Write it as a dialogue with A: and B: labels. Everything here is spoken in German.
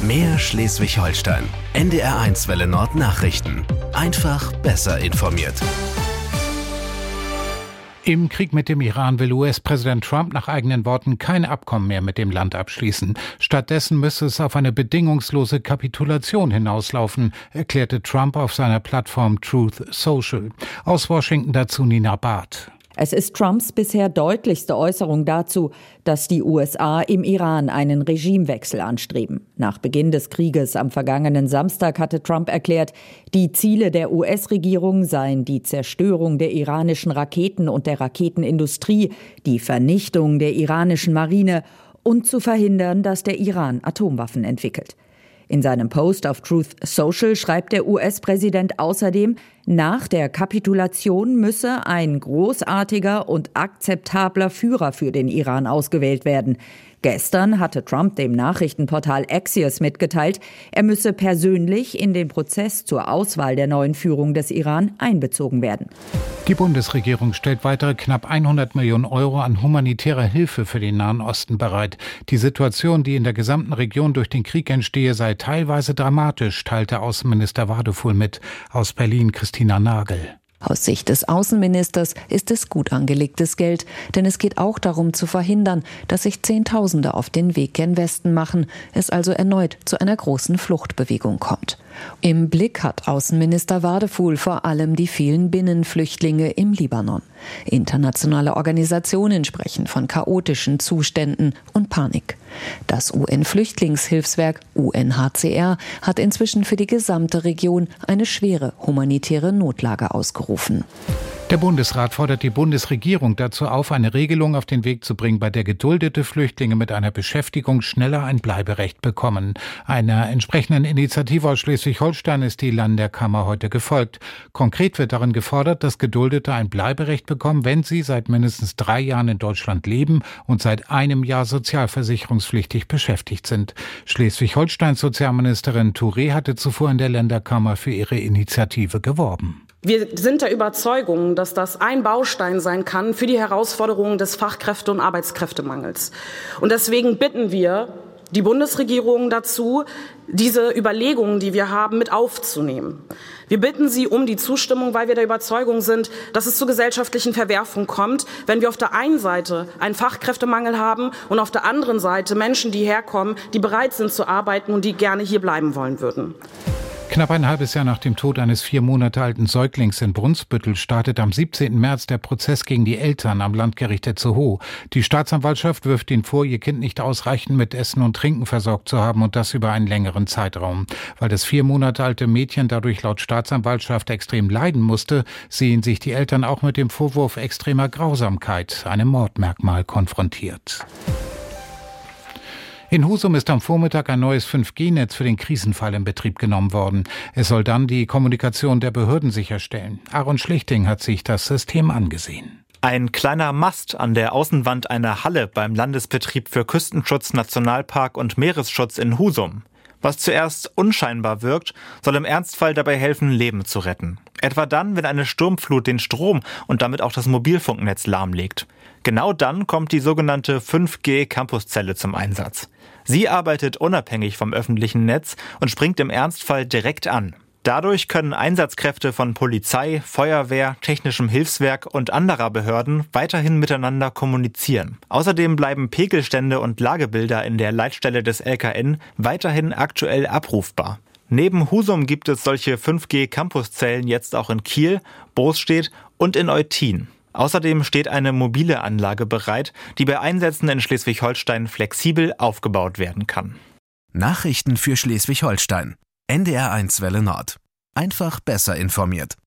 A: Mehr Schleswig-Holstein. NDR1 Welle Nord Nachrichten. Einfach besser informiert.
B: Im Krieg mit dem Iran will US-Präsident Trump nach eigenen Worten kein Abkommen mehr mit dem Land abschließen. Stattdessen müsse es auf eine bedingungslose Kapitulation hinauslaufen, erklärte Trump auf seiner Plattform Truth Social. Aus Washington dazu Nina Barth.
C: Es ist Trumps bisher deutlichste Äußerung dazu, dass die USA im Iran einen Regimewechsel anstreben. Nach Beginn des Krieges am vergangenen Samstag hatte Trump erklärt, die Ziele der US-Regierung seien die Zerstörung der iranischen Raketen und der Raketenindustrie, die Vernichtung der iranischen Marine und zu verhindern, dass der Iran Atomwaffen entwickelt. In seinem Post auf Truth Social schreibt der US-Präsident außerdem, nach der Kapitulation müsse ein großartiger und akzeptabler Führer für den Iran ausgewählt werden. Gestern hatte Trump dem Nachrichtenportal Axios mitgeteilt, er müsse persönlich in den Prozess zur Auswahl der neuen Führung des Iran einbezogen werden.
B: Die Bundesregierung stellt weitere knapp 100 Millionen Euro an humanitärer Hilfe für den Nahen Osten bereit. Die Situation, die in der gesamten Region durch den Krieg entstehe, sei teilweise dramatisch, teilte Außenminister Wadefuhl mit. Aus Berlin Christina Nagel.
D: Aus Sicht des Außenministers ist es gut angelegtes Geld, denn es geht auch darum zu verhindern, dass sich Zehntausende auf den Weg gen Westen machen, es also erneut zu einer großen Fluchtbewegung kommt. Im Blick hat Außenminister Wadefuhl vor allem die vielen Binnenflüchtlinge im Libanon. Internationale Organisationen sprechen von chaotischen Zuständen und Panik. Das UN-Flüchtlingshilfswerk UNHCR hat inzwischen für die gesamte Region eine schwere humanitäre Notlage ausgerufen.
B: Der Bundesrat fordert die Bundesregierung dazu auf, eine Regelung auf den Weg zu bringen, bei der geduldete Flüchtlinge mit einer Beschäftigung schneller ein Bleiberecht bekommen. Einer entsprechenden Initiative aus Schleswig-Holstein ist die Länderkammer heute gefolgt. Konkret wird darin gefordert, dass Geduldete ein Bleiberecht bekommen, wenn sie seit mindestens 3 Jahren in Deutschland leben und seit einem Jahr sozialversicherungspflichtig beschäftigt sind. Schleswig-Holsteins Sozialministerin Touré hatte zuvor in der Länderkammer für ihre Initiative geworben.
E: Wir sind der Überzeugung, dass das ein Baustein sein kann für die Herausforderungen des Fachkräfte- und Arbeitskräftemangels. Und deswegen bitten wir die Bundesregierung dazu, diese Überlegungen, die wir haben, mit aufzunehmen. Wir bitten Sie um die Zustimmung, weil wir der Überzeugung sind, dass es zu gesellschaftlichen Verwerfungen kommt, wenn wir auf der einen Seite einen Fachkräftemangel haben und auf der anderen Seite Menschen, die herkommen, die bereit sind zu arbeiten und die gerne hier bleiben wollen würden.
B: Knapp ein halbes Jahr nach dem Tod eines 4 Monate alten Säuglings in Brunsbüttel startet am 17. März der Prozess gegen die Eltern am Landgericht Itzehoe. Die Staatsanwaltschaft wirft ihnen vor, ihr Kind nicht ausreichend mit Essen und Trinken versorgt zu haben und das über einen längeren Zeitraum. Weil das 4 Monate alte Mädchen dadurch laut Staatsanwaltschaft extrem leiden musste, sehen sich die Eltern auch mit dem Vorwurf extremer Grausamkeit, einem Mordmerkmal, konfrontiert. In Husum ist am Vormittag ein neues 5G-Netz für den Krisenfall in Betrieb genommen worden. Es soll dann die Kommunikation der Behörden sicherstellen. Aaron Schlichting hat sich das System angesehen.
F: Ein kleiner Mast an der Außenwand einer Halle beim Landesbetrieb für Küstenschutz, Nationalpark und Meeresschutz in Husum. Was zuerst unscheinbar wirkt, soll im Ernstfall dabei helfen, Leben zu retten. Etwa dann, wenn eine Sturmflut den Strom und damit auch das Mobilfunknetz lahmlegt. Genau dann kommt die sogenannte 5G-Campuszelle zum Einsatz. Sie arbeitet unabhängig vom öffentlichen Netz und springt im Ernstfall direkt an. Dadurch können Einsatzkräfte von Polizei, Feuerwehr, technischem Hilfswerk und anderer Behörden weiterhin miteinander kommunizieren. Außerdem bleiben Pegelstände und Lagebilder in der Leitstelle des LKN weiterhin aktuell abrufbar. Neben Husum gibt es solche 5G-Campuszellen jetzt auch in Kiel, Boosstedt und in Eutin. Außerdem steht eine mobile Anlage bereit, die bei Einsätzen in Schleswig-Holstein flexibel aufgebaut werden kann.
A: Nachrichten für Schleswig-Holstein. NDR1 Welle Nord. Einfach besser informiert.